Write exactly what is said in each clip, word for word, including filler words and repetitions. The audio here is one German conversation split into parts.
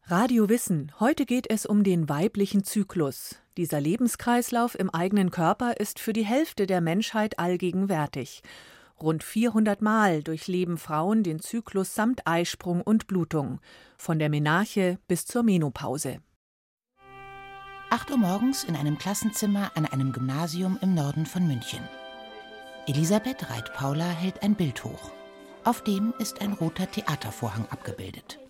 Radio Wissen. Heute geht es um den weiblichen Zyklus. Dieser Lebenskreislauf im eigenen Körper ist für die Hälfte der Menschheit allgegenwärtig. Rund vierhundert Mal durchleben Frauen den Zyklus samt Eisprung und Blutung. Von der Menarche bis zur Menopause. acht Uhr morgens in einem Klassenzimmer an einem Gymnasium im Norden von München. Elisabeth Reit-Paula hält ein Bild hoch. Auf dem ist ein roter Theatervorhang abgebildet.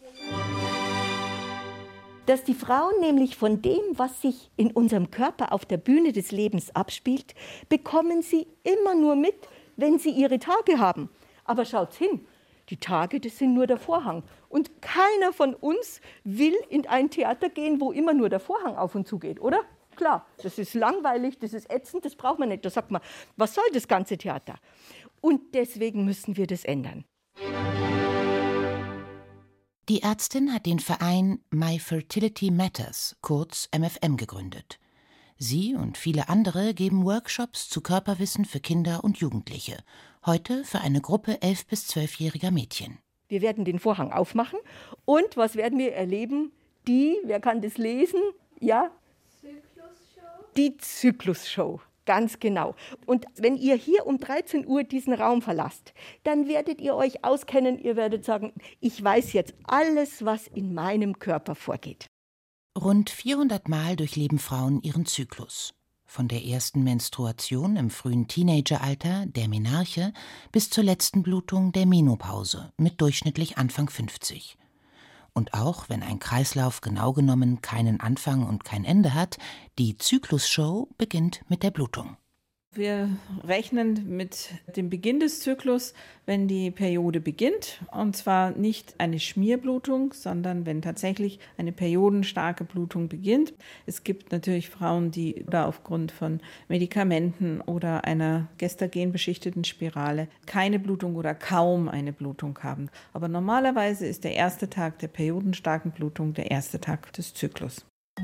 Dass die Frauen nämlich von dem, was sich in unserem Körper auf der Bühne des Lebens abspielt, bekommen sie immer nur mit, wenn sie ihre Tage haben. Aber schaut hin, die Tage, das sind nur der Vorhang. Und keiner von uns will in ein Theater gehen, wo immer nur der Vorhang auf und zu geht, oder? Klar, das ist langweilig, das ist ätzend, das braucht man nicht. Da sagt man, was soll das ganze Theater? Und deswegen müssen wir das ändern. Die Ärztin hat den Verein My Fertility Matters, kurz M F M, gegründet. Sie und viele andere geben Workshops zu Körperwissen für Kinder und Jugendliche. Heute für eine Gruppe elf- bis zwölfjähriger Mädchen. Wir werden den Vorhang aufmachen und was werden wir erleben? Die, wer kann das lesen? Ja? Zyklusshow. Die Zyklusshow. Ganz genau. Und wenn ihr hier um dreizehn Uhr diesen Raum verlasst, dann werdet ihr euch auskennen, ihr werdet sagen, ich weiß jetzt alles, was in meinem Körper vorgeht. Rund vierhundert Mal durchleben Frauen ihren Zyklus. Von der ersten Menstruation im frühen Teenageralter, der Menarche, bis zur letzten Blutung, der Menopause, mit durchschnittlich Anfang fünfzig. Und auch wenn ein Kreislauf genau genommen keinen Anfang und kein Ende hat, die Zyklusshow beginnt mit der Blutung. Wir rechnen mit dem Beginn des Zyklus, wenn die Periode beginnt. Und zwar nicht eine Schmierblutung, sondern wenn tatsächlich eine periodenstarke Blutung beginnt. Es gibt natürlich Frauen, die da aufgrund von Medikamenten oder einer gestagenbeschichteten Spirale keine Blutung oder kaum eine Blutung haben. Aber normalerweise ist der erste Tag der periodenstarken Blutung der erste Tag des Zyklus.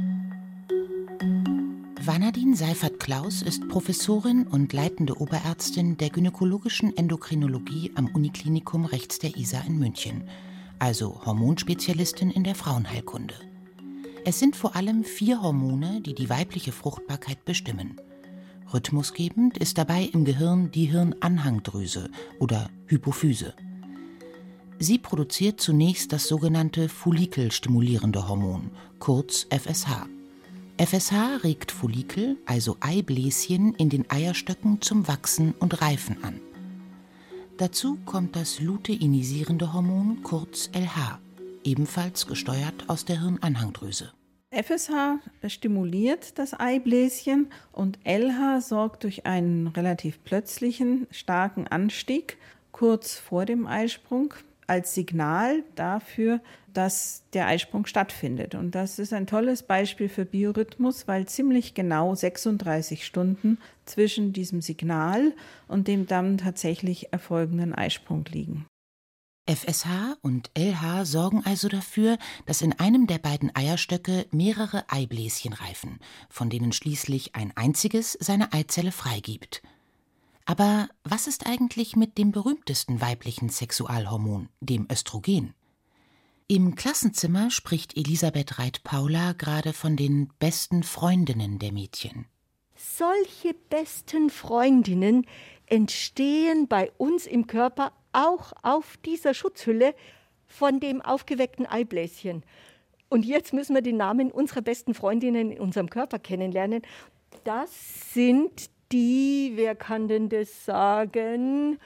Vanadine Seifert-Klaus ist Professorin und leitende Oberärztin der gynäkologischen Endokrinologie am Uniklinikum rechts der Isar in München, also Hormonspezialistin in der Frauenheilkunde. Es sind vor allem vier Hormone, die die weibliche Fruchtbarkeit bestimmen. Rhythmusgebend ist dabei im Gehirn die Hirnanhangdrüse oder Hypophyse. Sie produziert zunächst das sogenannte follikelstimulierende Hormon, kurz F S H. F S H regt Follikel, also Eibläschen, in den Eierstöcken zum Wachsen und Reifen an. Dazu kommt das luteinisierende Hormon, kurz L H, ebenfalls gesteuert aus der Hirnanhangdrüse. F S H stimuliert das Eibläschen und L H sorgt durch einen relativ plötzlichen, starken Anstieg kurz vor dem Eisprung als Signal dafür, dass der Eisprung stattfindet. Und das ist ein tolles Beispiel für Biorhythmus, weil ziemlich genau sechsunddreißig Stunden zwischen diesem Signal und dem dann tatsächlich erfolgenden Eisprung liegen. F S H und L H sorgen also dafür, dass in einem der beiden Eierstöcke mehrere Eibläschen reifen, von denen schließlich ein einziges seine Eizelle freigibt. Aber was ist eigentlich mit dem berühmtesten weiblichen Sexualhormon, dem Östrogen? Im Klassenzimmer spricht Elisabeth Reit-Paula gerade von den besten Freundinnen der Mädchen. Solche besten Freundinnen entstehen bei uns im Körper auch auf dieser Schutzhülle von dem aufgeweckten Eibläschen. Und jetzt müssen wir den Namen unserer besten Freundinnen in unserem Körper kennenlernen. Das sind die, wer kann denn das sagen?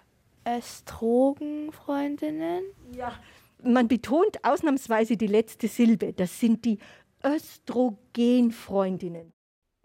Östrogenfreundinnen? Ja, man betont ausnahmsweise die letzte Silbe. Das sind die Östrogenfreundinnen.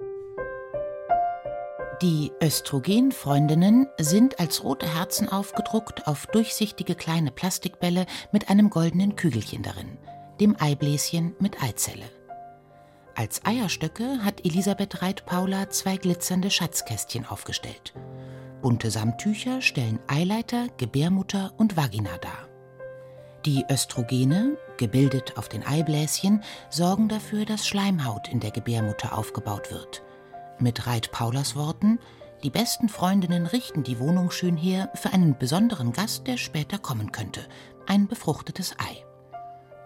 Die Östrogenfreundinnen sind als rote Herzen aufgedruckt auf durchsichtige kleine Plastikbälle mit einem goldenen Kügelchen darin, dem Eibläschen mit Eizelle. Als Eierstöcke hat Elisabeth Reit-Paula zwei glitzernde Schatzkästchen aufgestellt. Bunte Samttücher stellen Eileiter, Gebärmutter und Vagina dar. Die Östrogene, gebildet auf den Eibläschen, sorgen dafür, dass Schleimhaut in der Gebärmutter aufgebaut wird. Mit Reit-Paulas Worten: Die besten Freundinnen richten die Wohnung schön her für einen besonderen Gast, der später kommen könnte. Ein befruchtetes Ei.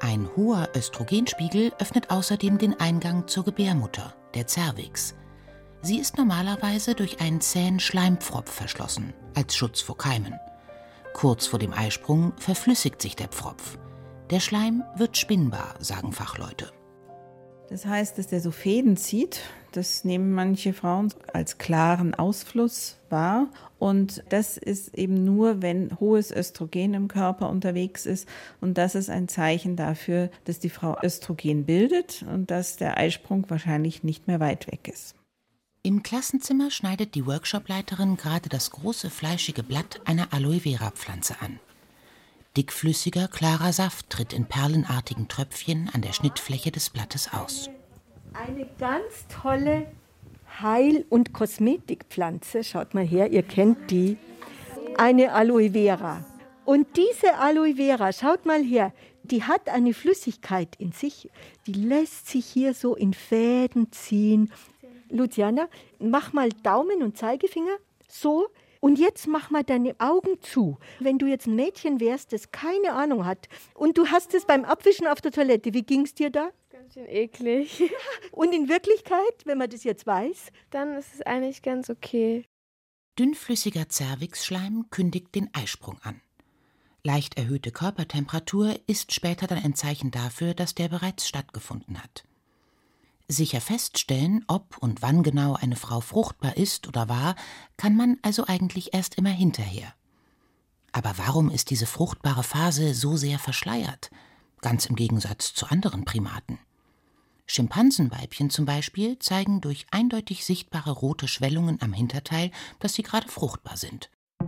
Ein hoher Östrogenspiegel öffnet außerdem den Eingang zur Gebärmutter, der Cervix. Sie ist normalerweise durch einen zähen Schleimpfropf verschlossen, als Schutz vor Keimen. Kurz vor dem Eisprung verflüssigt sich der Pfropf. Der Schleim wird spinnbar, sagen Fachleute. Das heißt, dass der so Fäden zieht. Das nehmen manche Frauen als klaren Ausfluss wahr. Und das ist eben nur, wenn hohes Östrogen im Körper unterwegs ist. Und das ist ein Zeichen dafür, dass die Frau Östrogen bildet und dass der Eisprung wahrscheinlich nicht mehr weit weg ist. Im Klassenzimmer schneidet die Workshopleiterin gerade das große, fleischige Blatt einer Aloe-Vera-Pflanze an. Dickflüssiger, klarer Saft tritt in perlenartigen Tröpfchen an der Schnittfläche des Blattes aus. Eine ganz tolle Heil- und Kosmetikpflanze, schaut mal her, ihr kennt die, eine Aloe Vera. Und diese Aloe Vera, schaut mal her, die hat eine Flüssigkeit in sich, die lässt sich hier so in Fäden ziehen. Luciana, mach mal Daumen und Zeigefinger, so. Und jetzt mach mal deine Augen zu. Wenn du jetzt ein Mädchen wärst, das keine Ahnung hat und du hast es beim Abwischen auf der Toilette, wie ging es dir da? Ganz schön eklig. Und in Wirklichkeit, wenn man das jetzt weiß? Dann ist es eigentlich ganz okay. Dünnflüssiger Cervixschleim kündigt den Eisprung an. Leicht erhöhte Körpertemperatur ist später dann ein Zeichen dafür, dass der bereits stattgefunden hat. Sicher feststellen, ob und wann genau eine Frau fruchtbar ist oder war, kann man also eigentlich erst immer hinterher. Aber warum ist diese fruchtbare Phase so sehr verschleiert? Ganz im Gegensatz zu anderen Primaten. Schimpansenweibchen zum Beispiel zeigen durch eindeutig sichtbare rote Schwellungen am Hinterteil, dass sie gerade fruchtbar sind.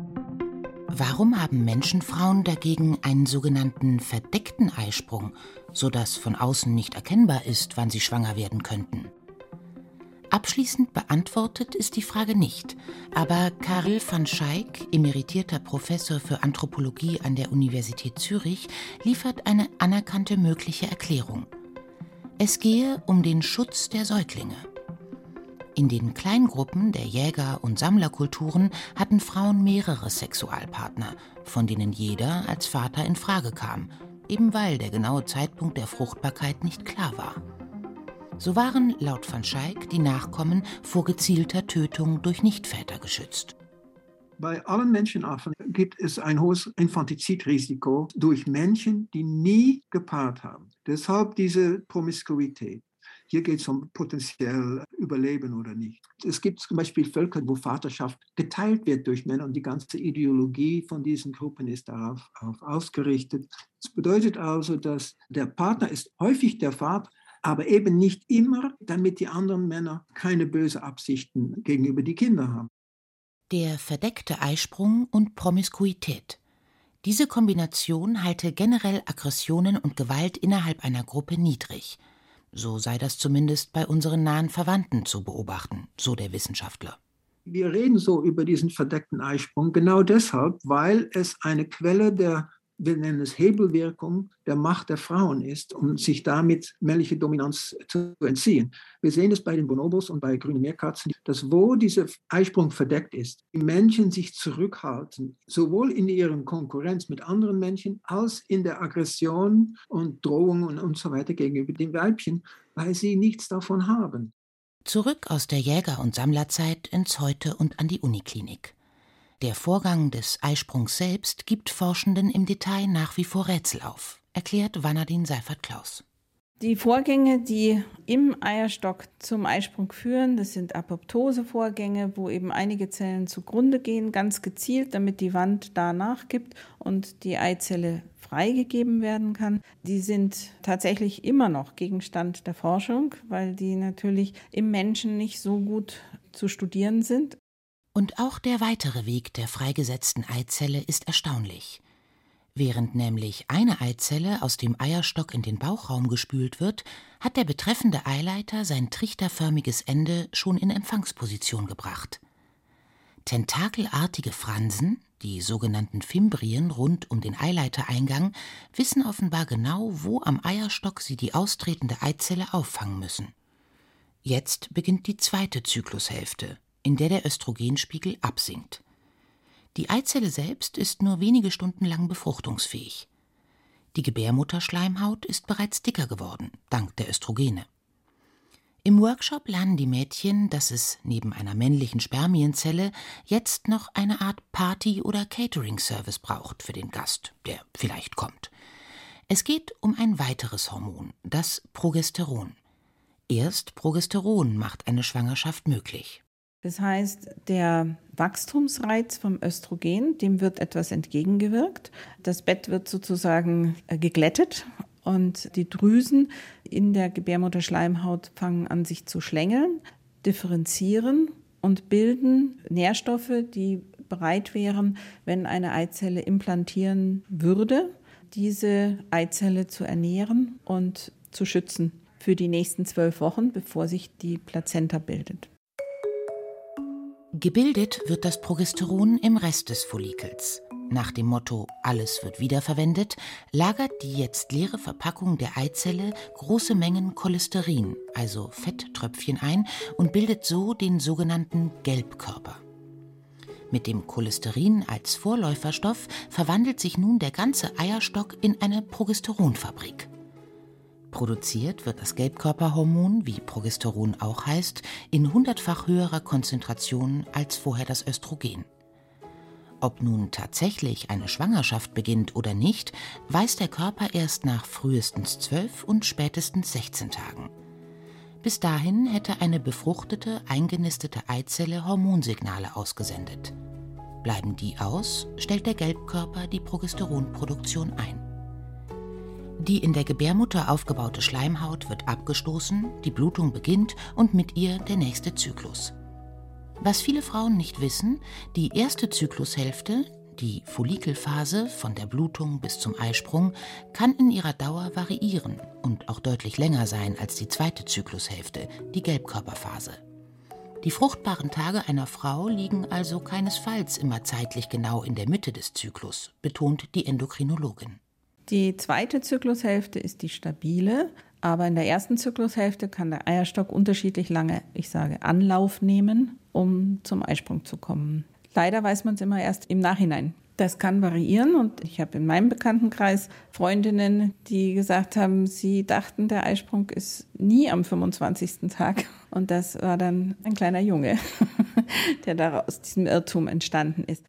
Warum haben Menschenfrauen dagegen einen sogenannten verdeckten Eisprung, sodass von außen nicht erkennbar ist, wann sie schwanger werden könnten? Abschließend beantwortet ist die Frage nicht, aber Karel van Schaik, emeritierter Professor für Anthropologie an der Universität Zürich, liefert eine anerkannte mögliche Erklärung. Es gehe um den Schutz der Säuglinge. In den Kleingruppen der Jäger- und Sammlerkulturen hatten Frauen mehrere Sexualpartner, von denen jeder als Vater in Frage kam, eben weil der genaue Zeitpunkt der Fruchtbarkeit nicht klar war. So waren laut van Schaik die Nachkommen vor gezielter Tötung durch Nichtväter geschützt. Bei allen Menschenaffen gibt es ein hohes Infantizidrisiko durch Männchen, die nie gepaart haben. Deshalb diese Promiskuität. Hier geht es um potenziell Überleben oder nicht. Es gibt zum Beispiel Völker, wo Vaterschaft geteilt wird durch Männer und die ganze Ideologie von diesen Gruppen ist darauf, darauf ausgerichtet. Das bedeutet also, dass der Partner ist häufig der Vater, aber eben nicht immer, damit die anderen Männer keine bösen Absichten gegenüber die Kinder haben. Der verdeckte Eisprung und Promiskuität. Diese Kombination halte generell Aggressionen und Gewalt innerhalb einer Gruppe niedrig. So sei das zumindest bei unseren nahen Verwandten zu beobachten, so der Wissenschaftler. Wir reden so über diesen verdeckten Eisprung genau deshalb, weil es eine Quelle der, wir nennen es Hebelwirkung, der Macht der Frauen ist, um sich damit männliche Dominanz zu entziehen. Wir sehen es bei den Bonobos und bei grünen Meerkatzen, dass wo dieser Eisprung verdeckt ist, die Männchen sich zurückhalten, sowohl in ihrer Konkurrenz mit anderen Männchen als in der Aggression und Drohung und, und so weiter gegenüber den Weibchen, weil sie nichts davon haben. Zurück aus der Jäger- und Sammlerzeit ins Heute und an die Uniklinik. Der Vorgang des Eisprungs selbst gibt Forschenden im Detail nach wie vor Rätsel auf, erklärt Vanadin Seifert-Klaus. Die Vorgänge, die im Eierstock zum Eisprung führen, das sind Apoptose-Vorgänge, wo eben einige Zellen zugrunde gehen, ganz gezielt, damit die Wand da nachgibt und die Eizelle freigegeben werden kann. Die sind tatsächlich immer noch Gegenstand der Forschung, weil die natürlich im Menschen nicht so gut zu studieren sind. Und auch der weitere Weg der freigesetzten Eizelle ist erstaunlich. Während nämlich eine Eizelle aus dem Eierstock in den Bauchraum gespült wird, hat der betreffende Eileiter sein trichterförmiges Ende schon in Empfangsposition gebracht. Tentakelartige Fransen, die sogenannten Fimbrien rund um den Eileitereingang, wissen offenbar genau, wo am Eierstock sie die austretende Eizelle auffangen müssen. Jetzt beginnt die zweite Zyklushälfte, in der der Östrogenspiegel absinkt. Die Eizelle selbst ist nur wenige Stunden lang befruchtungsfähig. Die Gebärmutterschleimhaut ist bereits dicker geworden, dank der Östrogene. Im Workshop lernen die Mädchen, dass es neben einer männlichen Spermienzelle jetzt noch eine Art Party- oder Catering-Service braucht für den Gast, der vielleicht kommt. Es geht um ein weiteres Hormon, das Progesteron. Erst Progesteron macht eine Schwangerschaft möglich. Das heißt, der Wachstumsreiz vom Östrogen, dem wird etwas entgegengewirkt. Das Bett wird sozusagen geglättet und die Drüsen in der Gebärmutterschleimhaut fangen an, sich zu schlängeln, differenzieren und bilden Nährstoffe, die bereit wären, wenn eine Eizelle implantieren würde, diese Eizelle zu ernähren und zu schützen für die nächsten zwölf Wochen, bevor sich die Plazenta bildet. Gebildet wird das Progesteron im Rest des Follikels. Nach dem Motto »Alles wird wiederverwendet« lagert die jetzt leere Verpackung der Eizelle große Mengen Cholesterin, also Fetttröpfchen, ein und bildet so den sogenannten Gelbkörper. Mit dem Cholesterin als Vorläuferstoff verwandelt sich nun der ganze Eierstock in eine Progesteronfabrik. Produziert wird das Gelbkörperhormon, wie Progesteron auch heißt, in hundertfach höherer Konzentration als vorher das Östrogen. Ob nun tatsächlich eine Schwangerschaft beginnt oder nicht, weiß der Körper erst nach frühestens zwölf und spätestens sechzehn Tagen. Bis dahin hätte eine befruchtete, eingenistete Eizelle Hormonsignale ausgesendet. Bleiben die aus, stellt der Gelbkörper die Progesteronproduktion ein. Die in der Gebärmutter aufgebaute Schleimhaut wird abgestoßen, die Blutung beginnt und mit ihr der nächste Zyklus. Was viele Frauen nicht wissen, die erste Zyklushälfte, die Follikelphase von der Blutung bis zum Eisprung, kann in ihrer Dauer variieren und auch deutlich länger sein als die zweite Zyklushälfte, die Gelbkörperphase. Die fruchtbaren Tage einer Frau liegen also keinesfalls immer zeitlich genau in der Mitte des Zyklus, betont die Endokrinologin. Die zweite Zyklushälfte ist die stabile, aber in der ersten Zyklushälfte kann der Eierstock unterschiedlich lange, ich sage, Anlauf nehmen, um zum Eisprung zu kommen. Leider weiß man es immer erst im Nachhinein. Das kann variieren und ich habe in meinem Bekanntenkreis Freundinnen, die gesagt haben, sie dachten, der Eisprung ist nie am fünfundzwanzigsten Tag. Und das war dann ein kleiner Junge, der daraus diesem Irrtum entstanden ist.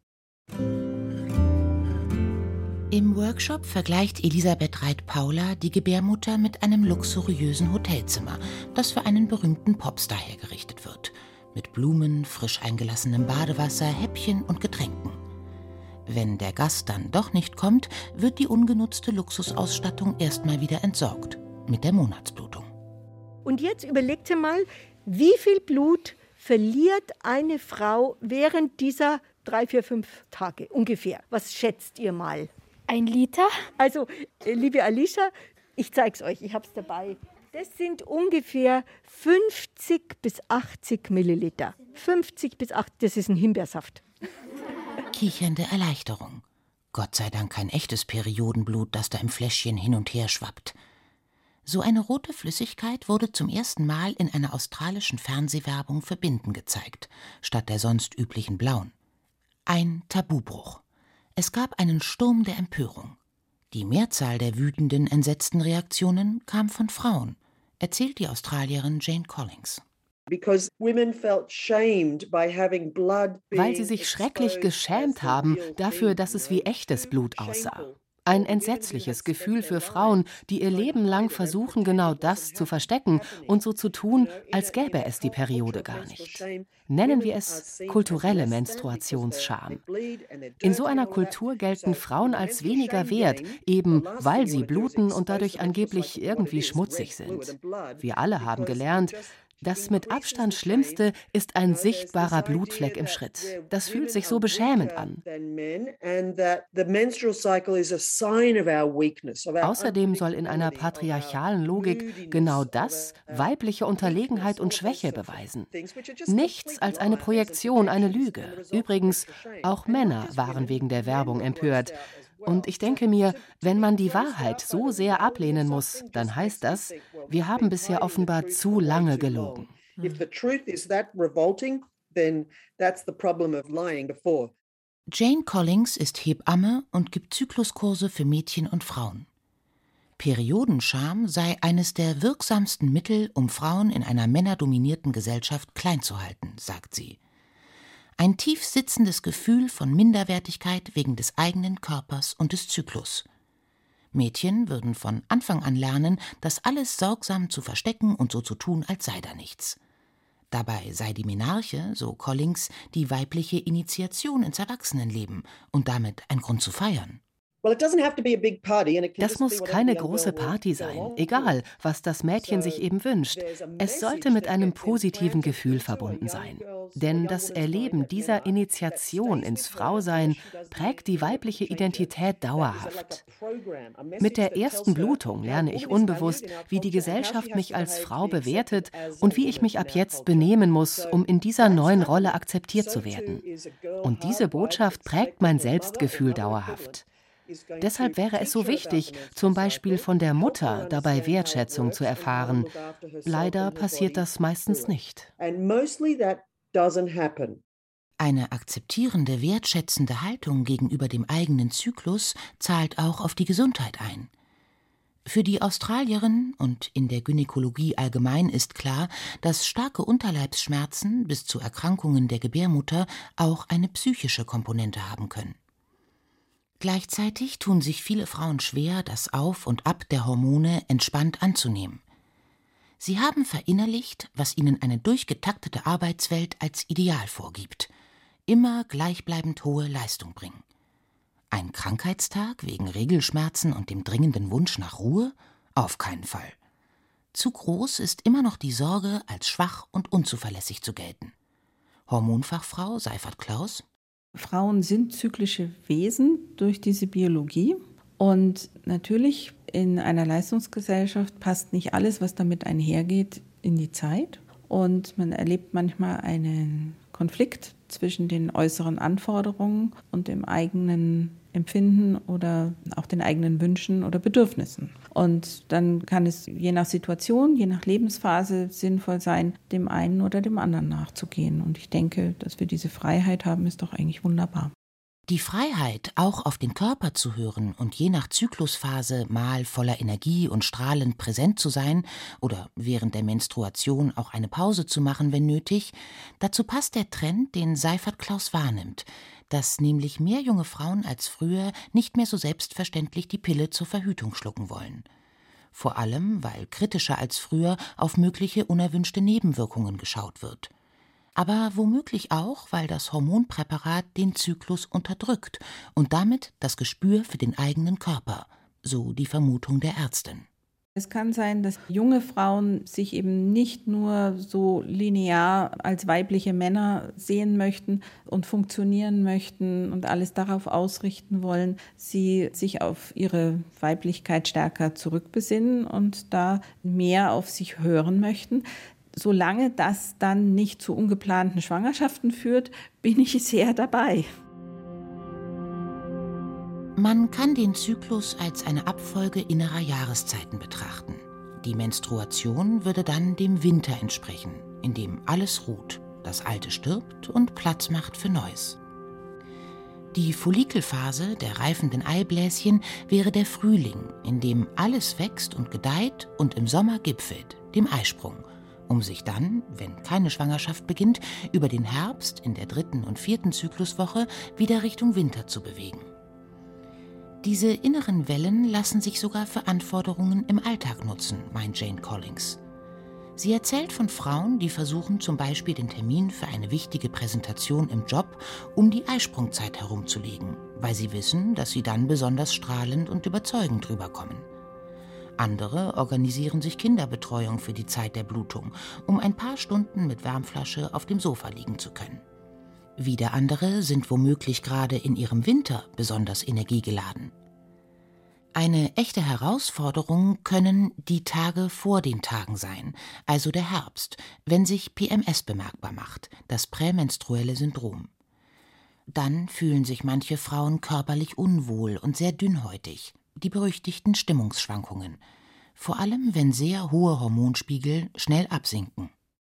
Im Workshop vergleicht Elisabeth Reit-Paula die Gebärmutter mit einem luxuriösen Hotelzimmer, das für einen berühmten Popstar hergerichtet wird. Mit Blumen, frisch eingelassenem Badewasser, Häppchen und Getränken. Wenn der Gast dann doch nicht kommt, wird die ungenutzte Luxusausstattung erstmal wieder entsorgt. Mit der Monatsblutung. Und jetzt überlegt ihr mal, wie viel Blut verliert eine Frau während dieser drei, vier, fünf Tage ungefähr? Was schätzt ihr mal? Ein Liter? Also, liebe Alicia, ich zeige es euch, ich habe es dabei. Das sind ungefähr fünfzig bis achtzig Milliliter. fünfzig bis achtzig, das ist ein Himbeersaft. Kichernde Erleichterung. Gott sei Dank kein echtes Periodenblut, das da im Fläschchen hin und her schwappt. So eine rote Flüssigkeit wurde zum ersten Mal in einer australischen Fernsehwerbung für Binden gezeigt, statt der sonst üblichen blauen. Ein Tabubruch. Es gab einen Sturm der Empörung. Die Mehrzahl der wütenden, entsetzten Reaktionen kam von Frauen, erzählt die Australierin Jane Collins. Weil sie sich schrecklich geschämt haben dafür, dass es wie echtes Blut aussah. Ein entsetzliches Gefühl für Frauen, die ihr Leben lang versuchen, genau das zu verstecken und so zu tun, als gäbe es die Periode gar nicht. Nennen wir es kulturelle Menstruationsscham. In so einer Kultur gelten Frauen als weniger wert, eben weil sie bluten und dadurch angeblich irgendwie schmutzig sind. Wir alle haben gelernt, das mit Abstand Schlimmste ist ein sichtbarer Blutfleck im Schritt. Das fühlt sich so beschämend an. Außerdem soll in einer patriarchalen Logik genau das weibliche Unterlegenheit und Schwäche beweisen. Nichts als eine Projektion, eine Lüge. Übrigens, auch Männer waren wegen der Werbung empört. Und ich denke mir, wenn man die Wahrheit so sehr ablehnen muss, dann heißt das, wir haben bisher offenbar zu lange gelogen. Jane Collins ist Hebamme und gibt Zykluskurse für Mädchen und Frauen. Periodenscham sei eines der wirksamsten Mittel, um Frauen in einer männerdominierten Gesellschaft klein zu halten, sagt sie. Ein tief sitzendes Gefühl von Minderwertigkeit wegen des eigenen Körpers und des Zyklus. Mädchen würden von Anfang an lernen, das alles sorgsam zu verstecken und so zu tun, als sei da nichts. Dabei sei die Menarche, so Collings, die weibliche Initiation ins Erwachsenenleben und damit ein Grund zu feiern. Das muss keine große Party sein, egal, was das Mädchen sich eben wünscht. Es sollte mit einem positiven Gefühl verbunden sein. Denn das Erleben dieser Initiation ins Frausein prägt die weibliche Identität dauerhaft. Mit der ersten Blutung lerne ich unbewusst, wie die Gesellschaft mich als Frau bewertet und wie ich mich ab jetzt benehmen muss, um in dieser neuen Rolle akzeptiert zu werden. Und diese Botschaft prägt mein Selbstgefühl dauerhaft. Deshalb wäre es so wichtig, zum Beispiel von der Mutter dabei Wertschätzung zu erfahren. Leider passiert das meistens nicht. Eine akzeptierende, wertschätzende Haltung gegenüber dem eigenen Zyklus zahlt auch auf die Gesundheit ein. Für die Australierin und in der Gynäkologie allgemein ist klar, dass starke Unterleibsschmerzen bis zu Erkrankungen der Gebärmutter auch eine psychische Komponente haben können. Gleichzeitig tun sich viele Frauen schwer, das Auf und Ab der Hormone entspannt anzunehmen. Sie haben verinnerlicht, was ihnen eine durchgetaktete Arbeitswelt als Ideal vorgibt. Immer gleichbleibend hohe Leistung bringen. Ein Krankheitstag wegen Regelschmerzen und dem dringenden Wunsch nach Ruhe? Auf keinen Fall. Zu groß ist immer noch die Sorge, als schwach und unzuverlässig zu gelten. Hormonfachfrau Seifert Klaus: Frauen sind zyklische Wesen durch diese Biologie und natürlich in einer Leistungsgesellschaft passt nicht alles, was damit einhergeht, in die Zeit und man erlebt manchmal einen Konflikt zwischen den äußeren Anforderungen und dem eigenen Empfinden oder auch den eigenen Wünschen oder Bedürfnissen. Und dann kann es je nach Situation, je nach Lebensphase sinnvoll sein, dem einen oder dem anderen nachzugehen. Und ich denke, dass wir diese Freiheit haben, ist doch eigentlich wunderbar. Die Freiheit, auch auf den Körper zu hören und je nach Zyklusphase mal voller Energie und strahlend präsent zu sein oder während der Menstruation auch eine Pause zu machen, wenn nötig, dazu passt der Trend, den Seifert Klaus wahrnimmt, dass nämlich mehr junge Frauen als früher nicht mehr so selbstverständlich die Pille zur Verhütung schlucken wollen. Vor allem, weil kritischer als früher auf mögliche unerwünschte Nebenwirkungen geschaut wird. Aber womöglich auch, weil das Hormonpräparat den Zyklus unterdrückt und damit das Gespür für den eigenen Körper, so die Vermutung der Ärztin. Es kann sein, dass junge Frauen sich eben nicht nur so linear als weibliche Männer sehen möchten und funktionieren möchten und alles darauf ausrichten wollen, sie sich auf ihre Weiblichkeit stärker zurückbesinnen und da mehr auf sich hören möchten. Solange das dann nicht zu ungeplanten Schwangerschaften führt, bin ich sehr dabei. Man kann den Zyklus als eine Abfolge innerer Jahreszeiten betrachten. Die Menstruation würde dann dem Winter entsprechen, in dem alles ruht, das Alte stirbt und Platz macht für Neues. Die Follikelphase der reifenden Eibläschen wäre der Frühling, in dem alles wächst und gedeiht und im Sommer gipfelt, dem Eisprung, um sich dann, wenn keine Schwangerschaft beginnt, über den Herbst in der dritten und vierten Zykluswoche wieder Richtung Winter zu bewegen. Diese inneren Wellen lassen sich sogar für Anforderungen im Alltag nutzen, meint Jane Collings. Sie erzählt von Frauen, die versuchen zum Beispiel den Termin für eine wichtige Präsentation im Job um die Eisprungzeit herumzulegen, weil sie wissen, dass sie dann besonders strahlend und überzeugend rüberkommen. Andere organisieren sich Kinderbetreuung für die Zeit der Blutung, um ein paar Stunden mit Wärmflasche auf dem Sofa liegen zu können. Wieder andere sind womöglich gerade in ihrem Winter besonders energiegeladen. Eine echte Herausforderung können die Tage vor den Tagen sein, also der Herbst, wenn sich P M S bemerkbar macht, das prämenstruelle Syndrom. Dann fühlen sich manche Frauen körperlich unwohl und sehr dünnhäutig. Die berüchtigten Stimmungsschwankungen, vor allem wenn sehr hohe Hormonspiegel schnell absinken.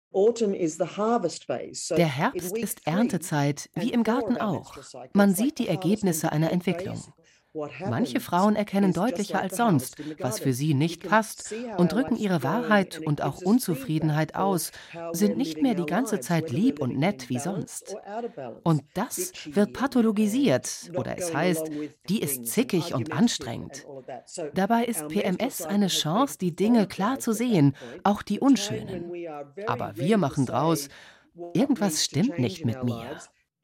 Der Herbst ist Erntezeit, wie im Garten auch. Man sieht die Ergebnisse einer Entwicklung. Manche Frauen erkennen deutlicher als sonst, was für sie nicht passt, und drücken ihre Wahrheit und auch Unzufriedenheit aus, sind nicht mehr die ganze Zeit lieb und nett wie sonst. Und das wird pathologisiert, oder es heißt, die ist zickig und anstrengend. Dabei ist P M S eine Chance, die Dinge klar zu sehen, auch die unschönen. Aber wir machen draus, irgendwas stimmt nicht mit mir.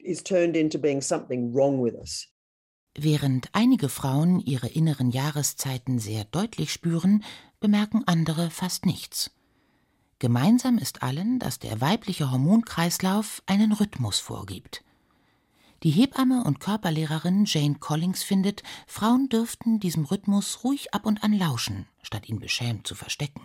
Während einige Frauen ihre inneren Jahreszeiten sehr deutlich spüren, bemerken andere fast nichts. Gemeinsam ist allen, dass der weibliche Hormonkreislauf einen Rhythmus vorgibt. Die Hebamme und Körperlehrerin Jane Collins findet, Frauen dürften diesem Rhythmus ruhig ab und an lauschen, statt ihn beschämt zu verstecken.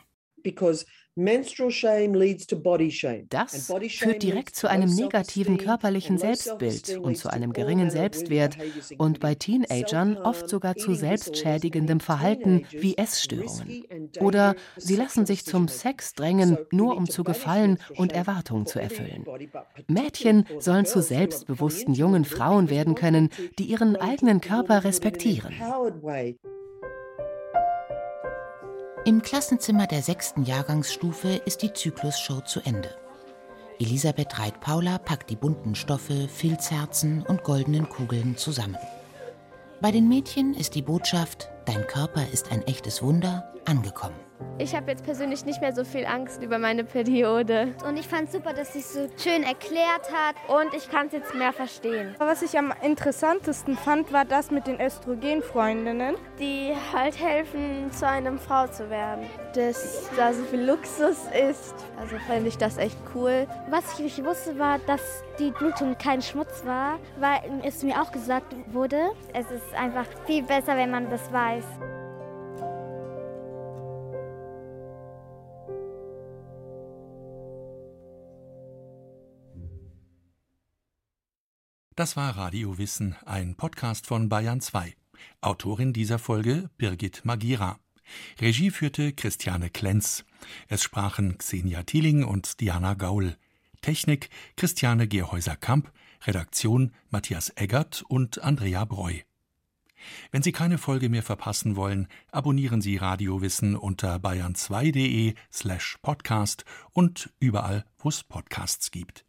Das führt direkt zu einem negativen körperlichen Selbstbild und zu einem geringen Selbstwert und bei Teenagern oft sogar zu selbstschädigendem Verhalten wie Essstörungen. Oder sie lassen sich zum Sex drängen, nur um zu gefallen und Erwartungen zu erfüllen. Mädchen sollen zu selbstbewussten jungen Frauen werden können, die ihren eigenen Körper respektieren. Im Klassenzimmer der sechsten Jahrgangsstufe ist die Zyklusshow zu Ende. Elisabeth Reit-Paula packt die bunten Stoffe, Filzherzen und goldenen Kugeln zusammen. Bei den Mädchen ist die Botschaft, dein Körper ist ein echtes Wunder, angekommen. Ich habe jetzt persönlich nicht mehr so viel Angst über meine Periode. Und ich fand es super, dass sie es so schön erklärt hat. Und ich kann es jetzt mehr verstehen. Was ich am interessantesten fand, war das mit den Östrogenfreundinnen. Die halt helfen, zu einer Frau zu werden. Dass da so viel Luxus ist. Also fand ich das echt cool. Was ich nicht wusste, war, dass die Blutung kein Schmutz war, weil es mir auch gesagt wurde. Es ist einfach viel besser, wenn man das weiß. Das war Radio Wissen, ein Podcast von Bayern zwei. Autorin dieser Folge Birgit Magira. Regie führte Christiane Klenz. Es sprachen Xenia Thieling und Diana Gaul. Technik Christiane Gerhäuser-Kamp. Redaktion Matthias Eggert und Andrea Breu. Wenn Sie keine Folge mehr verpassen wollen, abonnieren Sie Radio Wissen unter bayern zwei punkt de slash podcast und überall, wo es Podcasts gibt.